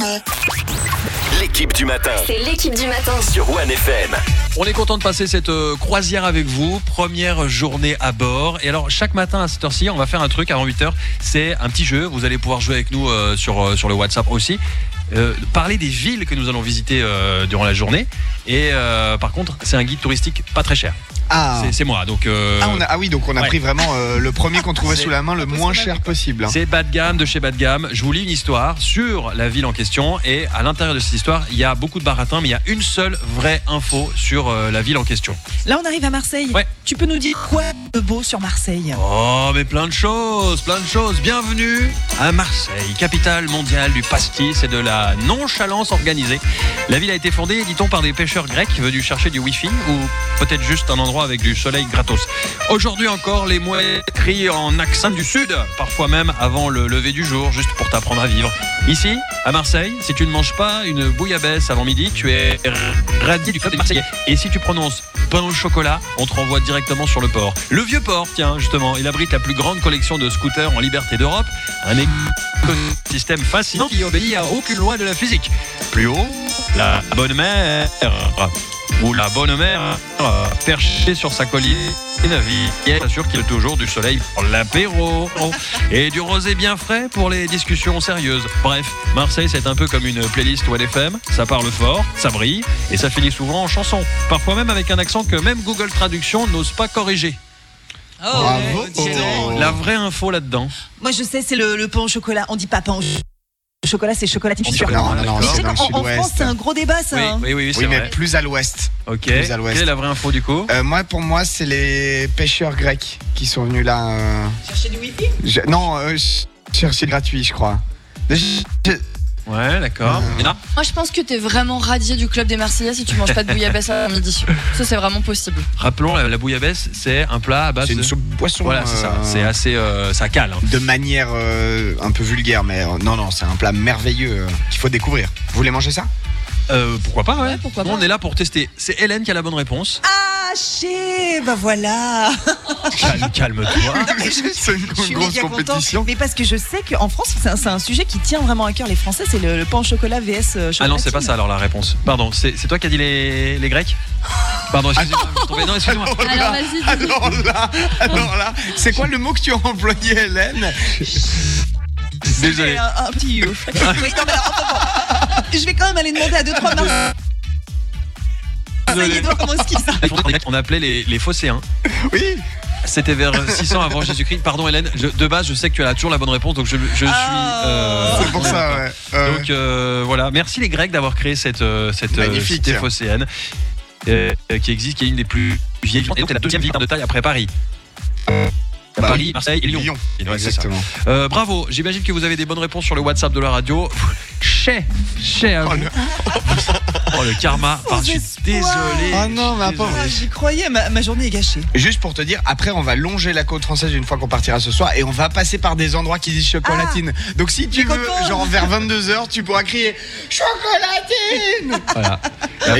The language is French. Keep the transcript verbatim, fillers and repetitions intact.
L'équipe du matin. C'est l'équipe du matin. Sur One F M. On est content de passer cette euh, croisière avec vous, première journée à bord. Et alors chaque matin à cette heure-ci, on va faire un truc avant huit heures, c'est un petit jeu, vous allez pouvoir jouer avec nous euh, sur, euh, sur le WhatsApp aussi. Euh, parler des villes que nous allons visiter euh, durant la journée. Et euh, par contre, c'est un guide touristique pas très cher. Ah. C'est, c'est moi, donc. Euh... Ah, on a, ah oui, donc on a ouais. pris vraiment euh, le premier qu'on trouvait C'est sous la main, le moins cher possible. Hein. C'est bas de gamme de chez bas de gamme. Je vous lis une histoire sur la ville en question et à l'intérieur de cette histoire, il y a beaucoup de baratins, mais il y a une seule vraie info sur euh, la ville en question. Là, on arrive à Marseille. Ouais. Tu peux nous dire quoi de beau sur Marseille ? Oh, mais plein de choses, plein de choses. Bienvenue à Marseille, capitale mondiale du pastis et de la nonchalance organisée. La ville a été fondée, dit-on, par des pêcheurs grecs venus chercher du wifi ou peut-être juste un endroit avec du soleil gratos. Aujourd'hui encore, les mouettes crient en accent du sud, parfois même avant le lever du jour, juste pour t'apprendre à vivre. Ici, à Marseille, si tu ne manges pas une bouillabaisse avant midi, tu es radié du club des Marseillais. Et si tu prononces pain au chocolat, on te renvoie directement sur le port. Le vieux port, tiens, justement, il abrite la plus grande collection de scooters en liberté d'Europe. Un écosystème fascinant qui obéit à aucune loi de la physique. Plus haut, la bonne mère, ou la bonne mère, euh, perchée sur sa colline, elle assure qu'il y a toujours du soleil pour l'apéro et du rosé bien frais pour les discussions sérieuses. Bref, Marseille, c'est un peu comme une playlist One F M. Ça parle fort, ça brille et ça finit souvent en chanson. Parfois même avec un accent que même Google Traduction n'ose pas corriger. Oh, Bravo. ouais, La vraie info là-dedans. Moi, je sais, c'est le, le pain au chocolat. On dit pas pain au chocolat. Le chocolat, c'est chocolatine. Je suis sûre. Non, non, non, Mais c'est tu sais dans le qu'en en sud-ouest. France, c'est un gros débat, ça. Oui, hein. oui, oui, oui, c'est Oui, mais vrai. plus à l'ouest. Ok. plus à l'ouest. Quelle est la vraie info du coup? Euh, moi, pour moi, c'est les pêcheurs grecs qui sont venus là. euh, Chercher du wifi. je- Non, euh, ch- chercher gratuit, je crois. Je- je- Ouais, d'accord. Euh, Léna? Moi, je pense que t'es vraiment radié du club des Marseillais si tu manges pas de bouillabaisse à midi. Ça, c'est vraiment possible. Rappelons, la, la bouillabaisse, c'est un plat à base C'est de... une soupe boisson. Voilà, c'est ça. euh, C'est assez... euh, ça cale. Hein. De manière euh, un peu vulgaire, mais euh, non, non, c'est un plat merveilleux euh, qu'il faut découvrir. Vous voulez manger ça? Euh, pourquoi pas, ouais. Ouais, pourquoi Nous, pas. on est là pour tester. C'est Hélène qui a la bonne réponse. Ah, ché, bah voilà. Calme, calme-toi. C'est une Je suis grosse méga contente. compétition. Mais parce que je sais qu'en France, c'est un, c'est un sujet qui tient vraiment à cœur les Français. C'est le, le pain au chocolat V S euh, chocolatine. Ah non, c'est pas ça alors la réponse. Pardon, c'est, c'est toi qui as dit les, les Grecs? Pardon, excusez-moi. je me suis trompé. Non, excusez-moi. Alors, vas-y, dis. Alors là, alors là, c'est quoi le mot que tu as employé, Hélène? Désolé. C'est Un, un petit. euh, oui, non, mais alors, enfin, bon. Je vais quand même aller demander à deux trois Marseillais. Désolé. Comment est-ce qu'ils savent ? On appelait les, les phocéens. Oui. C'était vers six cents avant Jésus-Christ. Pardon Hélène, je- de base je sais que tu as toujours la bonne réponse, donc je, je suis... euh, C'est pour ça, ouais. Euh, Donc euh, voilà, merci les Grecs d'avoir créé cette, euh, cette euh, Magnifique. cité phocéenne euh, qui existe, qui est une des plus vieilles villes. Et donc c'est la deuxième ville de taille après Paris. Bah Paris, oui. Marseille et Lyon. Lyon, Ouais, c'est ça. exactement. Euh, bravo, j'imagine que vous avez des bonnes réponses sur le WhatsApp de la radio. Chez, chez à Oh, vous. le- Oh le karma, Sans Ah, je suis espoir. désolé. Ah non, mais Je suis attends. désolé. Ah, j'y croyais, ma, ma journée est gâchée. Juste pour te dire, après on va longer la côte française une fois qu'on partira ce soir et on va passer par des endroits qui disent chocolatine. Donc si tu Les veux, copains. genre vers vingt-deux heures, tu pourras crier chocolatine. Voilà.